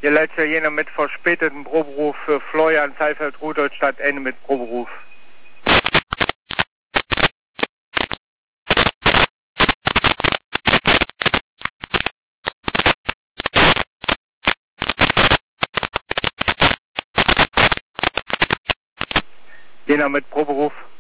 Ihr letzter jener mit verspäteten Proberuf für Florian Seifeld, Rudolstadt, Ende mit Proberuf. Jener mit Proberuf.